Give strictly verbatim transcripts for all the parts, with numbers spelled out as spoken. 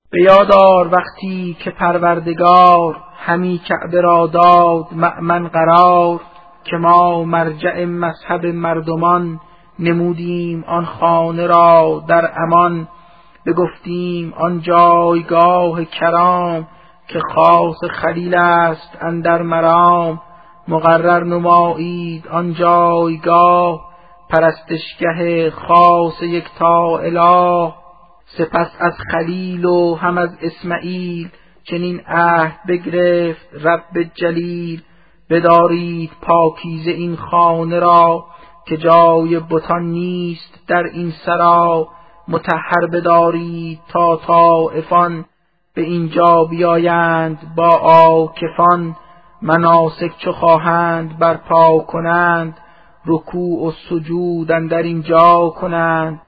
به یادار وقتی که پروردگار همی کعبه را داد مأمن قرار، که ما مرجع مذهب مردمان نمودیم آن خانه را در امان. بگفتیم آن جایگاه کرام که خاص خلیل است اندر مرام. مقرر نمایید آن جایگاه پرستشگه خاص یکتا اله. سپس از خلیل و هم از اسماعیل چنین عهد بگرفت رب جلیل. بدارید پاکیزه این خانه را که جای بتان نیست در این سرا. مطهر بدارید تا طایفان به اینجا بیایند با عاکفان. مناسک چو خواهند برپا کنند رکوع و سجود اندر اینجا کنند.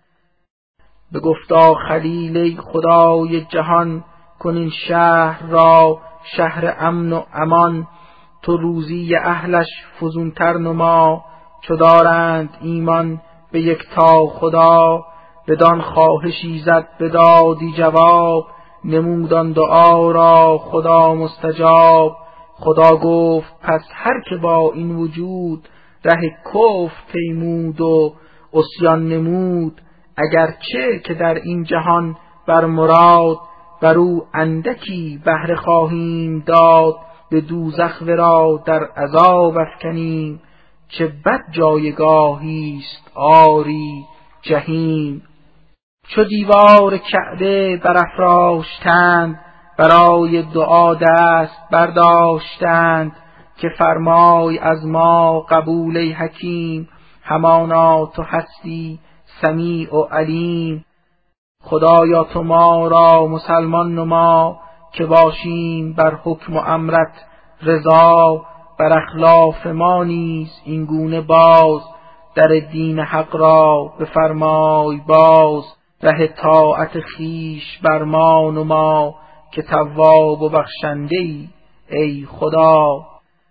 بگفتا خلیل ای خدای جهان کن این شهر را شهر امن و امان. تو روزی اهلش فزونتر نما چو دارند ایمان به یکتا خدا. بدان خواهشی زد بدادی جواب نمودان دعا را خدا مستجاب. خدا گفت پس هر که با این وجود ره کفر پیمود و عصیان نمود. اگرچه که در این جهان بر مراد بر او اندکی بهره خواهیم داد. به دوزخ ورا در عذاب افکنیم چه بد جایگاهیست آری جحیم. چو دیوار کعبه برافراشتند برای دعا دست برداشتند. که فرمای از ما قبول ای حکیم همانا تو هستی سمیع و علیم. خدایا تو ما را مسلمان نما که باشیم بر حکم و امرت رضا. بر اخلاف ما نیز این گونه باز در دین حق را بفرمای باز. ره طاعت خویش بر ما نما که تواب و بخشنده ای ای خدا.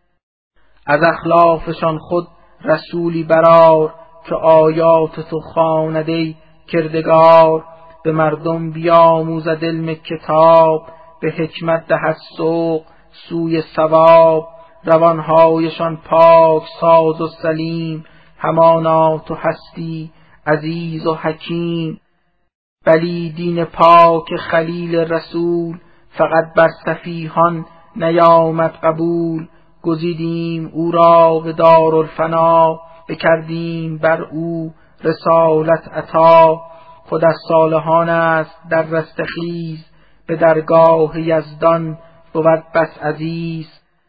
از اخلافشان خود رسولی برار که آیات تو خواند ای کردگار. به مردم بیاموزد علم کتاب به حکمت دهد سوق سوی ثواب. روانهایشان پاک ساز و سلیم همانا تو هستی عزیز و حکیم. بلی دین پاک خلیل رسول فقط بر سفیهان نیامد قبول. گزیدیم او را به دارالفنا بکردیم بر او رسالت عطا. خود از صالحان است در رستخیز به درگاه یزدان بود بس عزیز.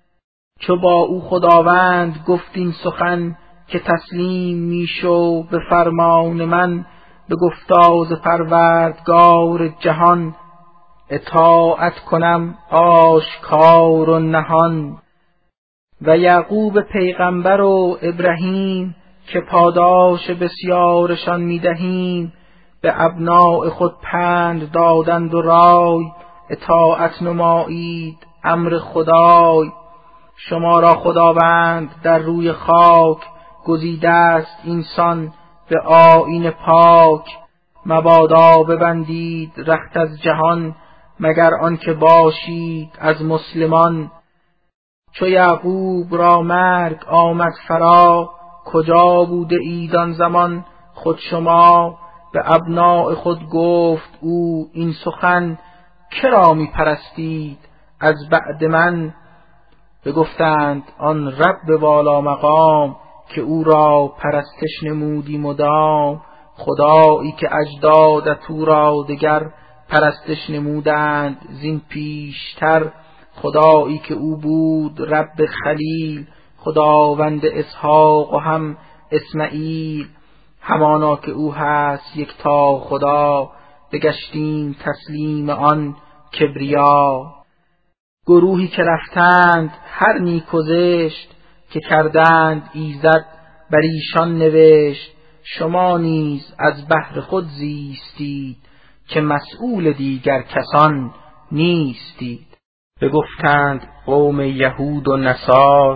چو با او خداوند گفت این سخن که تسلیم میشو به فرمان من. به گفتاز پروردگار جهان اطاعت کنم آشکار و نهان. و یعقوب پیغمبر و ابراهیم که پاداش بسیارشان میدهیم. به ابناء خود پند دادند و رای اطاعت نمایید امر خدای. شما را خداوند در روی خاک گزیده است اینسان به آیین پاک. مبادا ببندید رخت از جهان مگر آنکه باشید از مسلمان. چو یعقوب را مرگ آمد فرا کجا بوده اید آن زمان خود شما. به ابناء خود گفت او این سخن کرا می پرستید از بعد من. بگفتند آن رب والا مقام که او را پرستش نمودی مدام. خدایی که اجدادت او را دگر پرستش نمودند زین پیشتر. خدایی که او بود رب خلیل خداوند اسحاق و هم اسماعیل. همانا که او هست یکتا خدا بگشتیم تسلیم آن کبریا. گروهی که رفتند هر نیک و زشت که کردند ایزد بر ایشان نوشت. شما نیز از بهر خود زیستید که مسئول دیگر کسان نیستید. بگفتند قوم یهود و نصار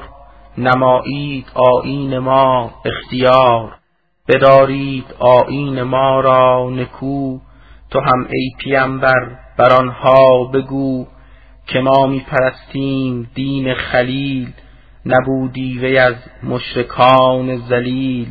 نمایید آیین ما اختیار. بدارید آیین ما را نکو تو هم ای پیامبر بر آنها بگو که ما می پرستیم دین خلیل، نبودی وی از مشرکان ذلیل.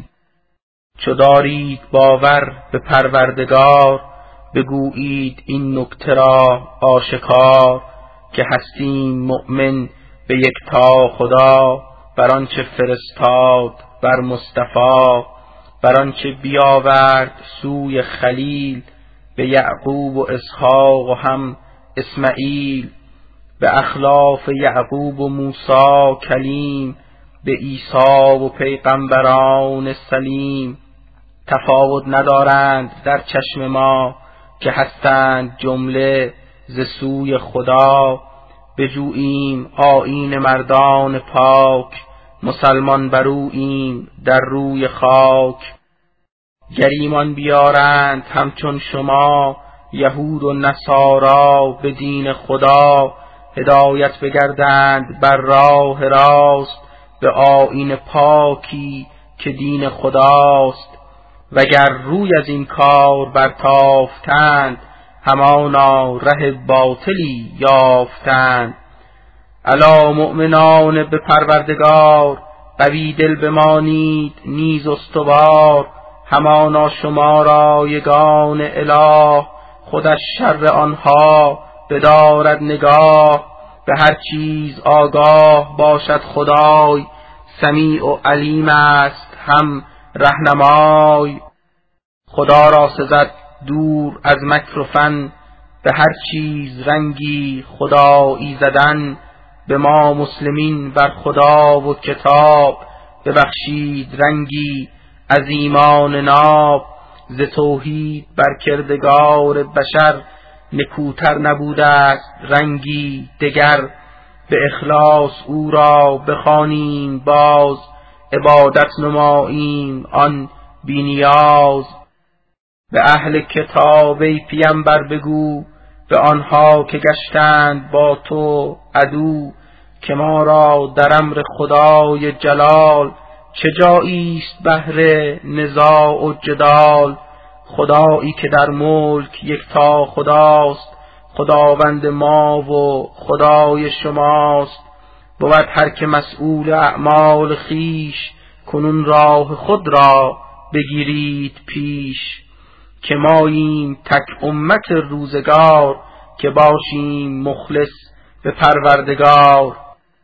چو دارید باور به پروردگار، بگویید این نکته را آشکار، که هستیم مؤمن به یکتا خدا، بر آنچه فرستاد بر مصطفی، بر آنچه بیاورد سوی خلیل، به یعقوب و اسحاق و هم اسماعیل، به اخلاف یعقوب و موسی کلیم، به عیسی و پیغمبران سلیم. تفاوت ندارند در چشم ما، که هستند جمله ز سوی خدا. بجوییم آیین مردان پاک، مسلمان بروییم در روی خاک. گر ایمان بیارند همچون شما، یهود و نصارا به دین خدا، هدایت بگردند بر راه راست، به آیین پاکی که دین خداست. وگر روی از این کار برتافتند، همانا ره باطلی یافتند. الا مؤمنان به پروردگار، قوی دل بمانید نیز استوار. همانا شما را یگان اله، خودش شر آنها بدارد نگاه. به هر چیز آگاه باشد خدای، سمیع و علیم است هم رهنمای. خدا را سزد دور از مکر و فن، به هر چیز رنگی خدایی زدن. به ما مسلمین بر خدا و کتاب، ببخشید رنگی از ایمان ناب. ز توحید بر کردگار بشر، نکوتر نبوده است رنگی دگر. به اخلاص او را بخوانیم باز، عبادت نماییم آن بی نیاز. به اهل کتاب ای پیامبر بگو، به آنها که گشتند با تو عدو، که ما را در امر خدای جلال، چه جاییست بهر نزاع و جدال. خدایی که در ملک یکتا خداست، خداوند ما و خدای شماست. بود هر که مسئول اعمال خیش، کنون راه خود را بگیرید پیش. که ماییم تک امت روزگار، که باشیم مخلص به پروردگار.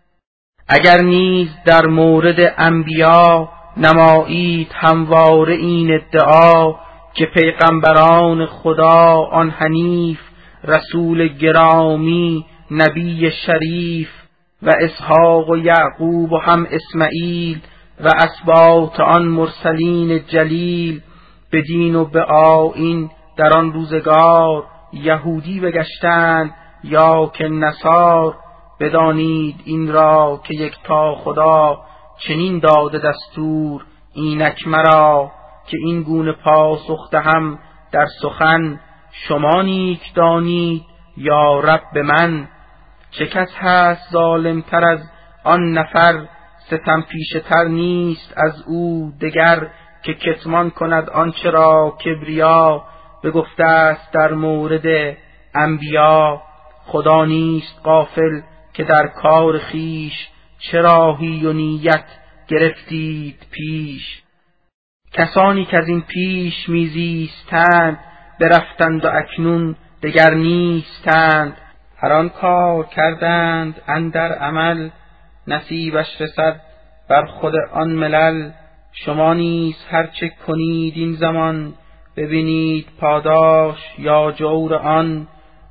اگر نیز در مورد انبیا، نمایید همواره این ادعا، که پیغمبران خدا آن حنیف، رسول گرامی نبی شریف، و اسحاق و یعقوب و هم اسماعیل، و اسباط آن مرسلین جلیل. به دین و به آیین در آن روزگار، یهودی بگشتند یا که نصار. بدانید این را که یکتا خدا، چنین داده دستور اینک مرا. که این گونه پاسخ دهم در سخن، شما نیک دانید یا رب من. چه کس هست ظالم تر از آن نفر، ستم پیشه تر نیست از او دگر. که کتمان کند آنچه را کبریا، بگفته است در مورد انبیا. خدا نیست غافل که در کار خیش، چه راهی و نیت گرفتید پیش. کسانی که از این پیش میزیستند، برفتند و اکنون دگر نیستند. هر آن کار کردند اندر عمل، نصیبش رسد بر خود آن ملل. شما نیز هرچه کنید این زمان، ببینید پاداش یا جور آن.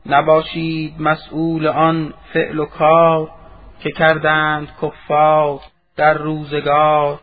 نباشید مسئول آن فعل و کار، که کردند کفار در روزگار.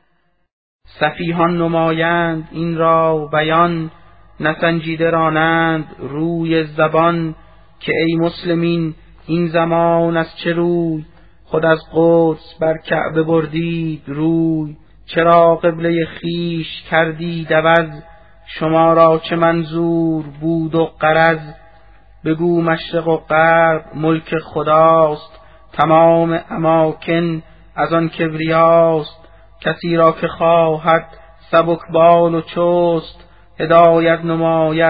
سفیهان نمایند این را بیان، نسنجیده رانند روی زبان. که ای مسلمین این زمان از چه روی، خود از قدس بر کعبه بردید روی. چرا قبله خیش کردید عوض، شما را چه منظور بود و غرض. بگو مشرق و غرب ملک خداست، تمام اماکن از آن کبریاست. کسی را که خواهد سبکبال و چست، هدایت نماید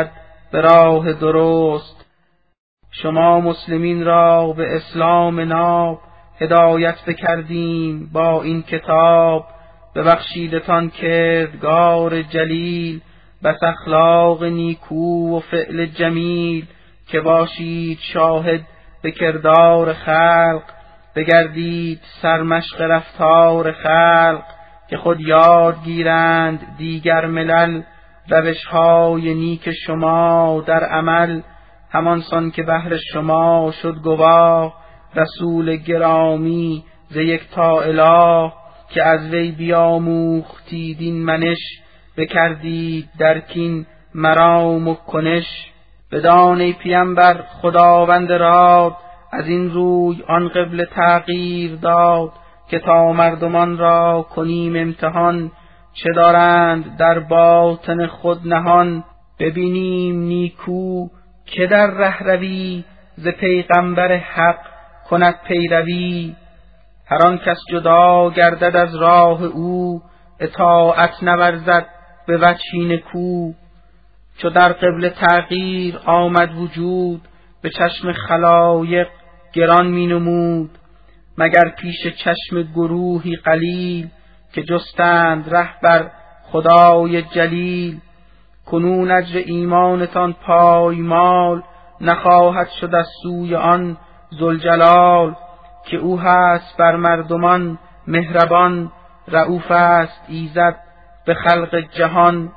به راه درست. شما مسلمین را به اسلام ناب هدایت بکردیم با این کتاب. ببخشیدتان کردگار جلیل، بس اخلاق نیکو و فعل جمیل. که باشید شاهد به کردار خلق، بگردید سرمشق رفتار خلق. که خود یاد گیرند دیگر ملل، روش‌های نیک شما در عمل. همانسان که بهر شما شد گواه، رسول گرامی ز یکتا اله. که از وی بیاموختید این منش، بکردید در کین مرام و کنش. بدان ای پیامبر خداوند راد، از این روی آن قبله تغییر داد. که تا مردمان را کنیم امتحان، چه دارند در باطن خود نهان. ببینیم نیکو که در ره روی، ز پیغمبر حق کند پیروی. هر آن کس جدا گردد از راه او، اطاعت نورزد به وجهی نکو. چو در قبله تغییر آمد وجود، به چشم خلایق گران می نمود. مگر پیش چشم گروهی قلیل، که جستند ره بر خدای جلیل. کنون اجر ایمانتان پایمال، نخواهد شد از سوی آن ذوالجلال. که او هست بر مردمان مهربان، رؤوف است ایزد به خلق جهان.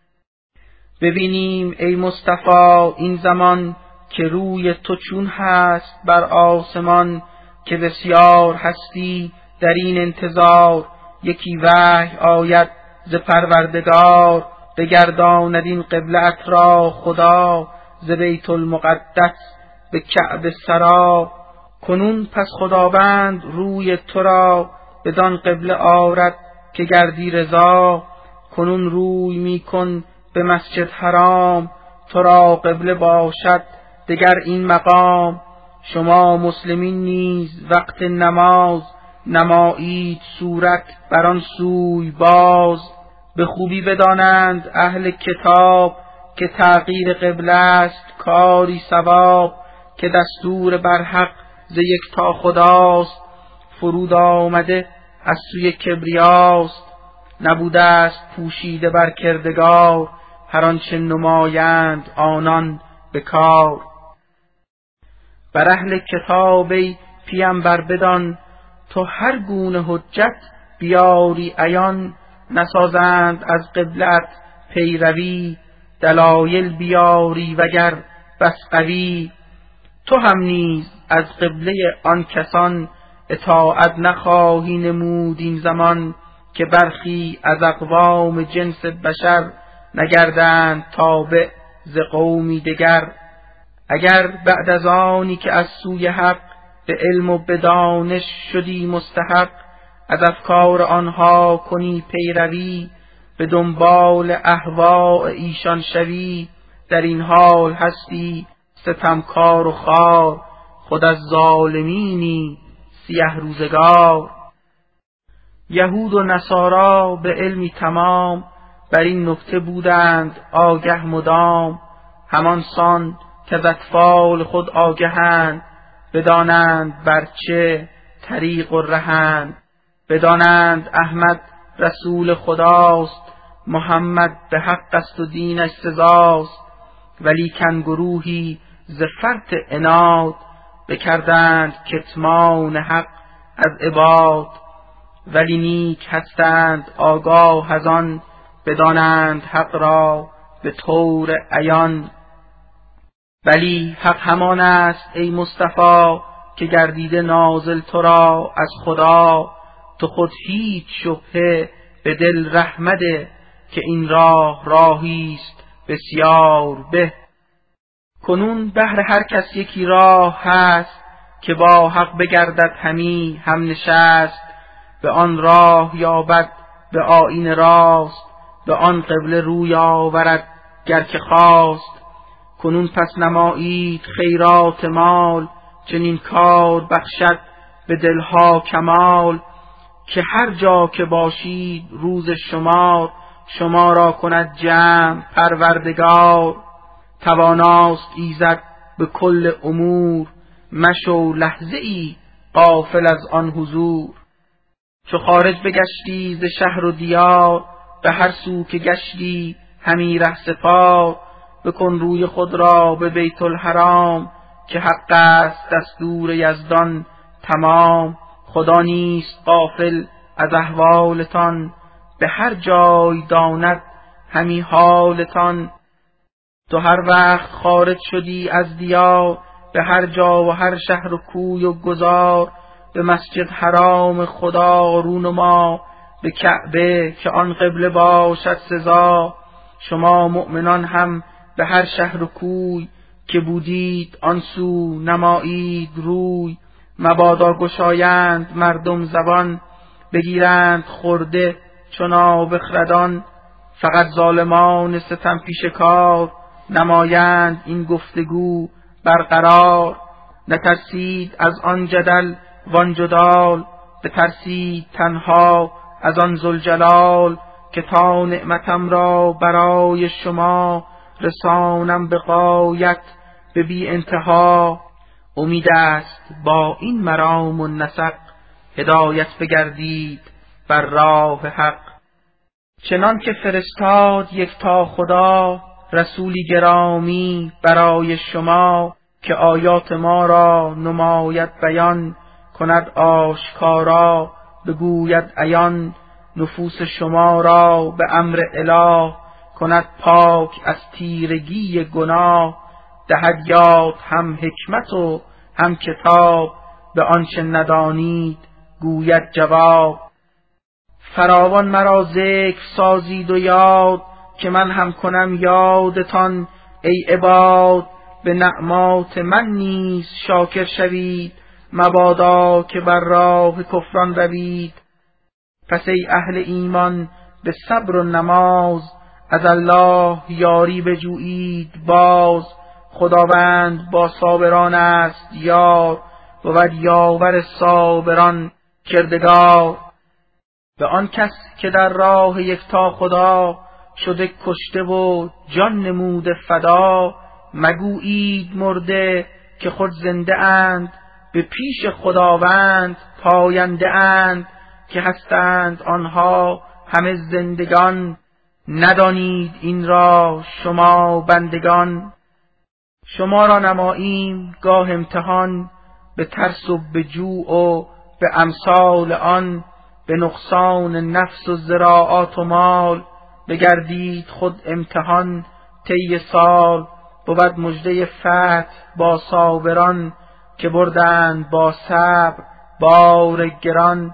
ببینیم ای مصطفی این زمان، که روی تو چون هست بر آسمان. که بسیار هستی در این انتظار، یکی وحی آید ز پروردگار. بگرداند این قبلت را خدا، ز بیت المقدس به کعبه سرا. کنون پس خداوند روی تو را، بدان قبله آرد که گردی رضا. کنون روی می کن به مسجد حرام، تو را قبله باشد دگر این مقام. شما مسلمین نیز وقت نماز، نمایید صورت بر آن سوی باز. به خوبی بدانند اهل کتاب، که تغییر قبله است کاری ثواب. که دستور بر حق ز یکتا خداست، فرود آمده از سوی کبریاست. نبوده است پوشیده بر کردگار، هر آنچه نمایند آنان به کار. بر اهل کتاب ای پیامبر بدان، تو هر گونه حجت بیاری عیان. نسازند از قبلت پیروی، دلایل بیاری وگر بس قوی. تو هم نیز از قبله آن کسان، اطاعت نخواهی نمود این زمان. که برخی از اقوام جنس بشر، نگردند تابع ز قومی دگر. اگر بعد از آنی که از سوی حق، به علم و به دانش شدی مستحق. از افکار آنها کنی پیروی، به دنبال اهواء ایشان شوی. در این حال هستی ستمکار و خوار، خود از ظالمینی سیه روزگار. یهود و نصارا به علمی تمام، بر این نکته بودند آگه مدام. همان سان که از اطفال خود آگهند، بدانند بر چه طریق و رهند. بدانند احمد رسول خداست، محمد به حق است و دینش سزاست. ولیکن گروهی ز فرط عناد، بکردند کتمان حق از عباد. ولی نیک هستند آگاه از آن، بدانند حق را به طور عیان. ولی حق همان است ای مصطفی، که گردیده نازل تو را از خدا. تو خود هیچ شبهه به دل ره مده، که این راه راهیست بسیار به. کنون بهر هر کس یکی راه هست، که با حق بگردد همی هم نشست. به آن راه یابد به آیین راست، به آن قبله روی آورد گر که خواست. کنون پس نمایید خیرات مال، چنین کار بخشد به دلها کمال. که هر جا که باشید روز شمار، شما را کند جمع پروردگار. تواناست ایزد به کل امور، مشو لحظه ای غافل از آن حضور. چو خارج بگشتی ز شهر و دیار، به هر سو که گشتی همی ره سپار. بکن روی خود را به بیت الحرام، که حق است دستور یزدان تمام. خدا نیست غافل از احوالتان، به هر جای داند همی حالتان. تو هر وقت خارج شدی از دیار، به هر جا و هر شهر و کوی و گذار. به مسجد حرام خدا رو نما، به کعبه که آن قبله باشد سزا. شما مؤمنان هم به هر شهر و کوی، که بودید آن سو نمایید روی. مبادا گشایند مردم زبان، بگیرند خرده چون بخردان. فقط ظالمان ستم پیش کار، نمایند این گفتگو برقرار. نترسید از آن جدل وان جدال، بترسید تنها از آن ذوالجلال. که تا نعمتم را برای شما، رسانم به غایت به بی انتها. امید است با این مرام و نسق، هدایت بگردید بر راه حق. چنان که فرستاد یکتا خدا، رسولی گرامی برای شما. که آیات ما را نماید بیان، کند آشکارا بگوید عیان. نفوس شما را به امر اله، کند پاک از تیرگی گناه. دهد یاد هم حکمت و هم کتاب، به آنچه ندانید گوید جواب. فراوان مرا ذکر سازید و یاد، که من هم کنم یادتان ای عباد. به نعمات من نیز شاکر شوید، مبادا که بر راه کفران روید. پس ای اهل ایمان به صبر و نماز، از الله یاری بجویید باز. خداوند با صابران است یار، بود یاور صابران کردگار. به آن کس که در راه یکتا خدا، شده کشته و جان نموده فدا. مگویید مرده که خود زنده اند، به پیش خداوند پاینده اند. که هستند آنها همه زندگان، ندانید این را شما بندگان. شما را نماییم گاه امتحان، به ترس و به جوع و به امثال آن. به نقصان نفس و زراعات و مال، بگردید خود امتحان طی سال. بود مژده فتح با صابران، که بردند با صبر بار گران.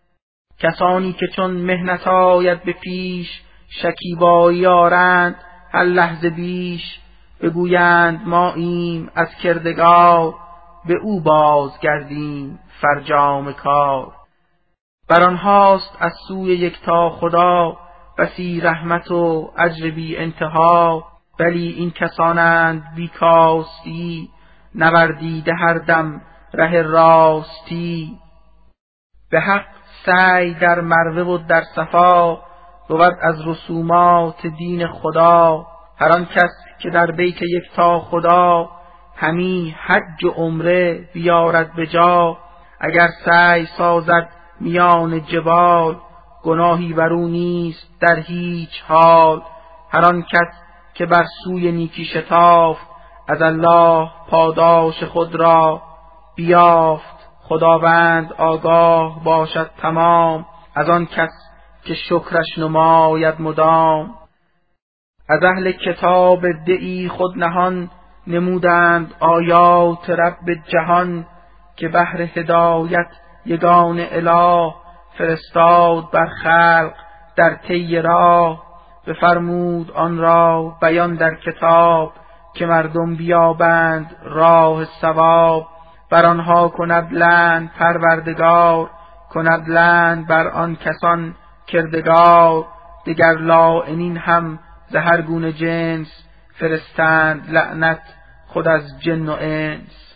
کسانی که چون مهنت آید به پیش، شکیبایی آرند هر لحظه بیش. بگویند ما ایم از کردگار، به او بازگردیم فرجام کار. بر آنهاست از سوی یکتا خدا، بسی رحمت و اجر بی انتها. ولی این کسانند بی کاستی، نوردیده هر دم ره راستی. به حق سعی در مروه و در صفا، بود از رسومات دین خدا. هر آن کس که در بیت یکتا خدا، همی حج و عمره بیارد به جا. اگر سعی سازد میان جبال، گناهی بر او نیست در هیچ حال. هر آن کس که بر سوی نیکی شتافت، از الله پاداش خود را بیافت. خداوند آگاه باشد تمام، از آن کس که شکرش نماید مدام. از اهل کتاب دعی خود نهان، نمودند آیات رب جهان. که بهر هدایت یگان اله، فرستاد بر خلق در طی راه. بفرمود آن را بیان در کتاب، که مردم بیابند راه صواب. بر آنها کند لعن پروردگار، کند لعن بر آن کسان کردگار. دگر لاعنین هم ز هر گونه جنس، فرستند لعنت خود از جن و انس.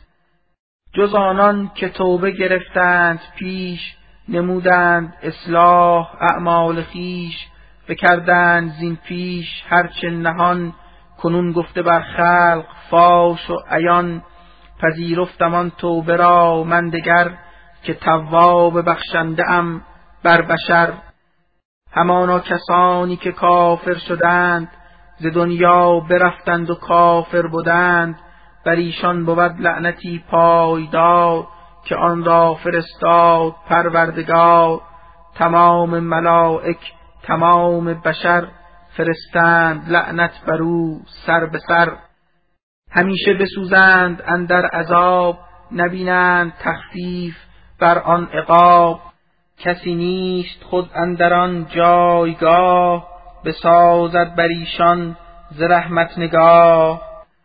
جز آنان که توبه گرفتند پیش، نمودند اصلاح اعمال خویش. بکردند زین پیش هرچه نهان، کنون گفته بر خلق فاش و عیان، پذیرفتم آن توبه را من دگر، که تواب بخشنده ام بر بشر. همانا کسانی که کافر شدند، ز دنیا برفتند و کافر بودند، بر ایشان بود لعنتی پایدار، که آن را فرستاد پروردگار. تمام ملائک تمام بشر، فرستند لعنت بر او سر به سر. همیشه بسوزند اندر عذاب، نبینند تخفیف بر آن عقاب. کسی نیست خود اندر آن جایگاه، بسازد بر ایشان ز رحمت نگاه.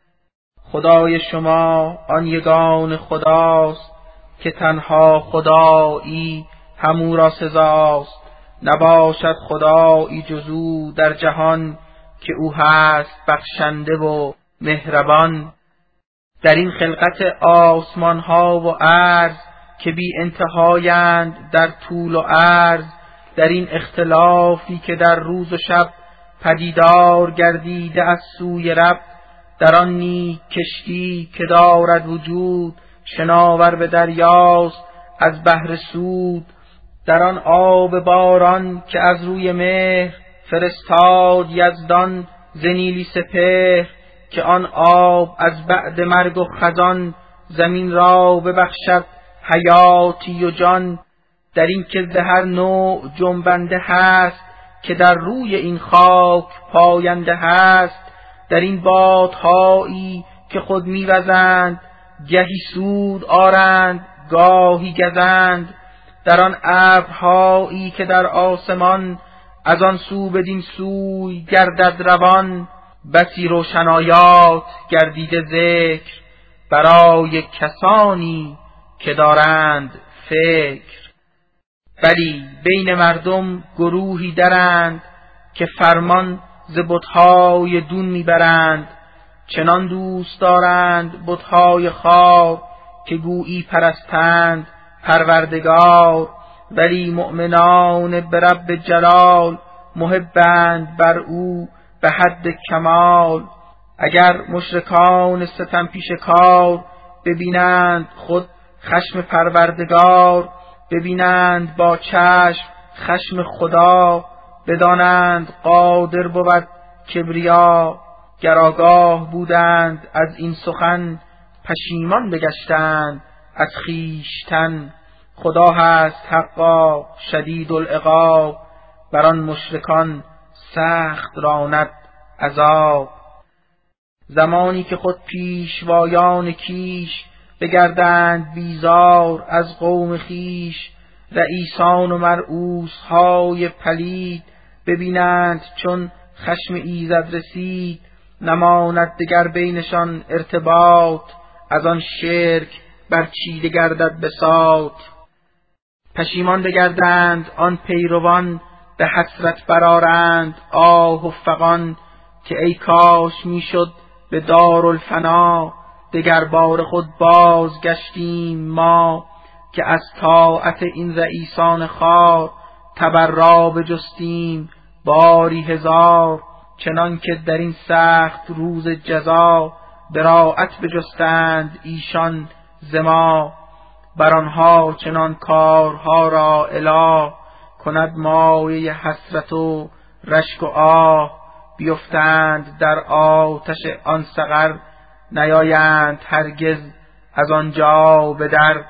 خدای شما آن یگان خداست، که تنها خدایی همو را سزاست. نباشد خدایی جز او در جهان، که او هست بخشنده و مهربان. در این خلقت آسمان ها و ارض، که بی انتهایند در طول و عرض، در این اختلافی که در روز و شب، پدیدار گردیده از سوی رب. در آن نیک کشتی که دارد وجود، شناور به دریاست از بحر سود. در آن آب باران که از روی مهر، فرستاد یزدان ز نیلی سپهر. که آن آب از بعد مرگ و خزان، زمین را ببخشد حیاتی و جان. در این که ز هر نوع جنبنده هست، که در روی این خاک پاینده هست. در این بادهایی که خود میوزند، گهی سود آرند گاهی گزند. در آن ابرهایی که در آسمان، از آن سو بدین سوی گردد روان. بسی روشنایات گردیده ذکر، برای کسانی که دارند فکر. بلی بین مردم گروهی درند، که فرمان ز بت‌های دون میبرند. چنان دوست دارند بت‌های خوار، که گویی پرستند پروردگار. ولی مؤمنان به رب جلال، محبند بر او به حد کمال. اگر مشرکان ستم پیش کار، ببینند خود خشم پروردگار. ببینند با چشم خشم خدا، بدانند قادر بود کبریا. گر آگاه بودند از این سخن، پشیمان بگشتند از خویشتن. خدا هست حقا شدید العقاب، بر آن مشرکان سخت راند عذاب. زمانی که خود پیشوایان کیش، بگردند بیزار از قوم خیش. رئیسان و مرعوس های پلید، ببینند چون خشم ایزد رسید. نماند دگر بینشان ارتباط، از آن شرک برچیده گردد بساط. پشیمان بگردند آن پیروان، به حسرت برآرند آه و فغان. که ای کاش میشد به دارالفنا، دگر بار خود باز گشتیم ما. که از طاعت این رئیسان خوار، تبرا بجستیم باری هزار. چنان که در این سخت روز جزا، براءت بجستند ایشان ز ما. بر آنها چنان کارها را اله، کند مایه حسرت و رشک و آه. بیفتند در آتش آن سقر، نیایند هرگز از آنجا به در.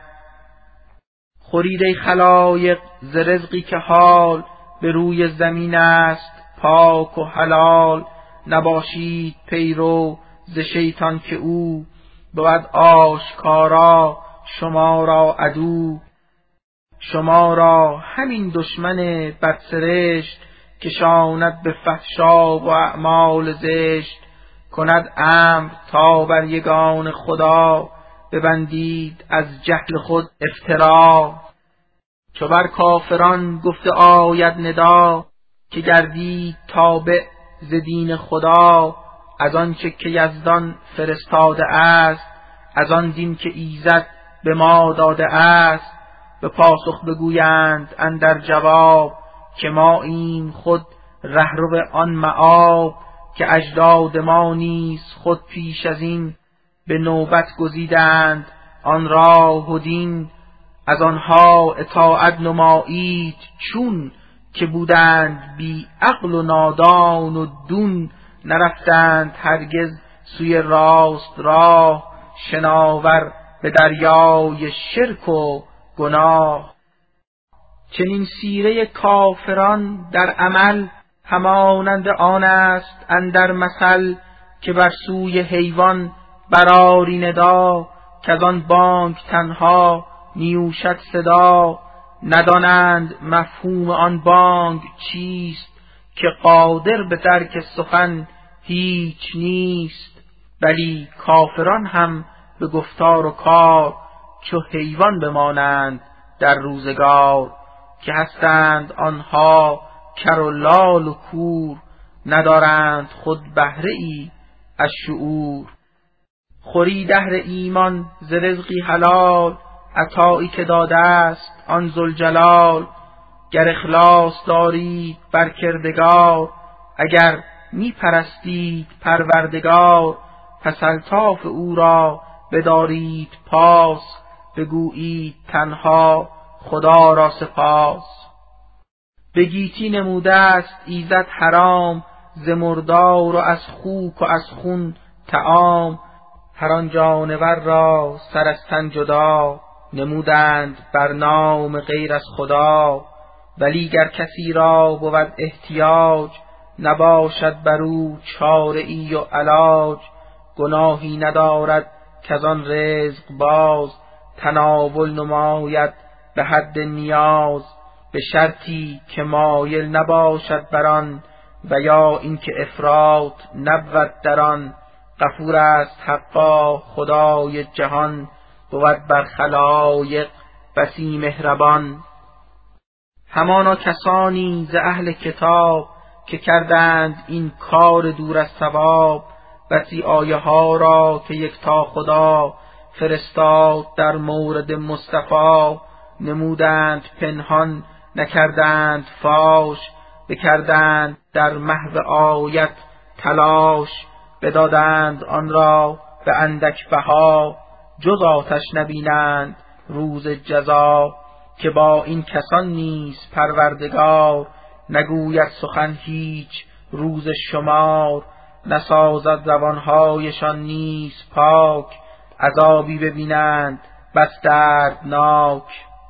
خورید ای خلایق ز رزقی که حال، به روی زمین است پاک و حلال. نباشید پیرو ز شیطان، که او بود آشکارا شما را عدو. شما را همین دشمن بدسرشت، کشاند به فحشا و اعمال زشت. کند امر تا بر یگان خدا، ببندید از جهل خود افترا. چو بر کافران گفته آید ندا، که گردید تابع ز دین خدا. از آنچه که یزدان فرستاده است، از آن دین که ایزد به ما داده است. به پاسخ بگویند اندر جواب، که ما این خود رهرو آن مآب. که اجداد ما نیز خود پیش از این به نوبت گزیدند آن راه و دین. از آنها اطاعت نمایید چون که بودند بی عقل و نادان و دون. نرفتند هرگز سوی راست راه شناور به دریای شرک و گناه. چنین سیره کافران در عمل همانند آن است اندر مثل که بر سوی حیوان برآری ندا کز آن بانگ تنها نیوشد صدا. ندانند مفهوم آن بانگ چیست که قادر به ترک سخن هیچ نیست. ولی کافران هم به گفتار و کار چو حیوان بمانند در روزگار که هستند آنها کر و لال و کور ندارند خود بهره ای از شعور. خوری دهر ایمان ز رزقی حلال عطایی که داده است آن ذوالجلال. گر اخلاص دارید بر کردگار اگر می پرستید پروردگار پس الطاف او را بدارید پاس بگویید تنها خدا را سپاس. به گیتی نموده است ایزد حرام ز مردار و از خوک و از خون طعام. هر آن جانور را سر از تن جدا نمودند بر نام غیر از خدا. ولی گر کسی را بود احتیاج نباشد بر او چاره ای و علاج. گناهی ندارد کز آن رزق باز تناول نماید به حد نیاز. به شرطی که مایل نباشد بر آن و یا اینکه افراط نبود در آن. غفور است حقا خدای جهان بود بر خلایق بسی مهربان. همانا کسانی ز اهل کتاب که کردند این کار دور از ثواب. بسی آیه ها را که یکتا خدا فرستاد در مورد مصطفی. نمودند پنهان نکردند فاش بکردند در محو آیت تلاش. بدادند آن را به اندک بها جز آتش نبینند روز جزا. که با این کسان نیز پروردگار نگوید سخن هیچ روز شمار. نسازد زبانهایشان نیز پاک عذابی ببینند بس دردناک.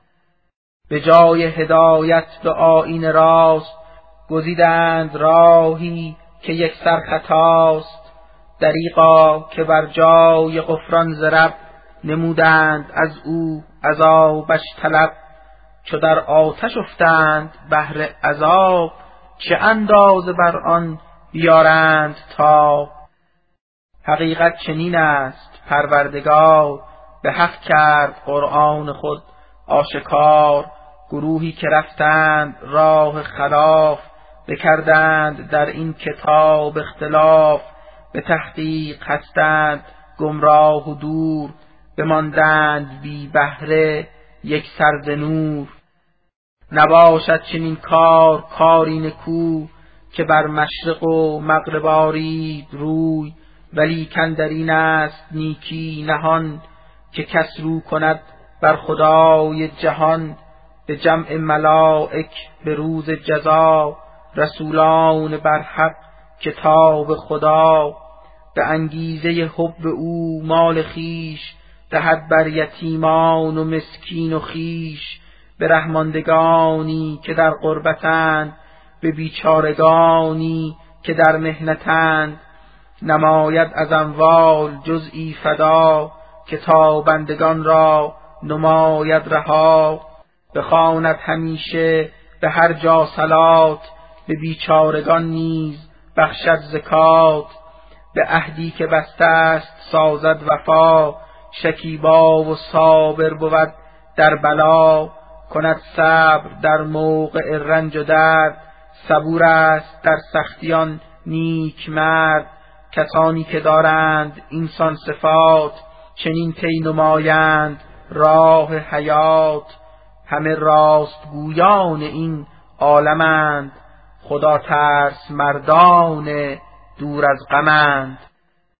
به جای هدایت به آیین راست گزیدند راهی که یک سر خطاست. دریغا که بر جای غفران ز رب نمودند از او عذابش طلب. چو در آتش افتند بهر عذاب چه اندازه بر آن بیارند تا. حقیقت چنین است پروردگار به حق کرد قرآن خود آشکار. گروهی که رفتند راه خلاف بکردند در این کتاب اختلاف. به تحقیق هستند گمراه و دور بماندند بی بهره یک سر ز نور. نباشد چنین کار کاری نکو که بر مشرق و مغرب آرید روی. ولی کاندر این است نیکی نهان که کس رو کند بر خدای جهان. به جمع ملائک به روز جزا رسولان بر حق کتاب خدا. به انگیزه حب او مال خیش دهد بر یتیمان و مسکین و خیش. به رحماندگانی که در غربتند به بیچارگانی که در محنتند. نماید از اموال جزئی فدا که تابندگان را نماید رها. بخواند همیشه به هر جا صلات به بیچارگان نیز بخشد زکات. به عهدی که بسته است سازد وفا شکیبا و صابر بود در بلا. کند صبر در موقع رنج و درد صبور است در سختیان نیک مرد. کسانی که دارند اینسان صفات چنین طی نمایند راه حیات. همه راست گویان این عالمند خدا ترس مردان دور از غمند.